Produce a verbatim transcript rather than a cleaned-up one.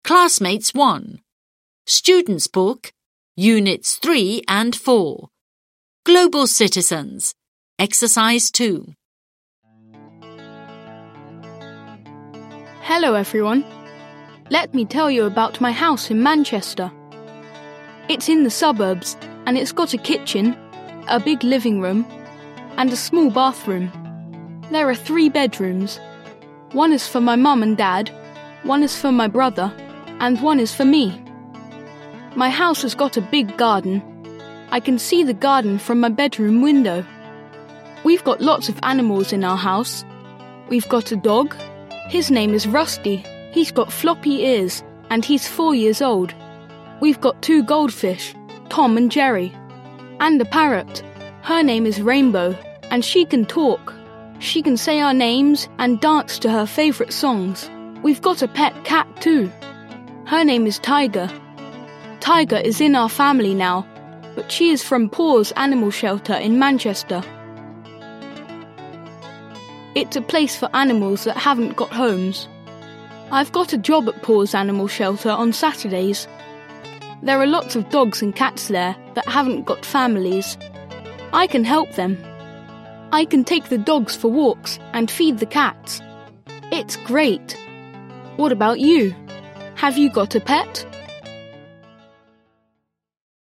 Classmates one. Students' Book, Units three and four. Global Citizens, Exercise two. Hello everyone. Let me tell you about my house in Manchester. It's in the suburbs and it's got a kitchen, a big living room and a small bathroom. There are three bedrooms. One is for my mum and dad, one is for my brother and one is for me. My house has got a big garden. I can see the garden from my bedroom window. We've got lots of animals in our house. We've got a dog. His name is Rusty. He's got floppy ears and he's four years old. We've got two goldfish, Tom and Jerry, and a parrot. Her name is Rainbow and she can talk. She can say our names and dance to her favourite songs. We've got a pet cat too. Her name is Tiger. Tiger is in our family now, but she is from Paws Animal Shelter in Manchester. It's a place for animals that haven't got homes. I've got a job at Paws Animal Shelter on Saturdays. There are lots of dogs and cats there that haven't got families. I can help them. I can take the dogs for walks and feed the cats. It's great. What about you? Have you got a pet?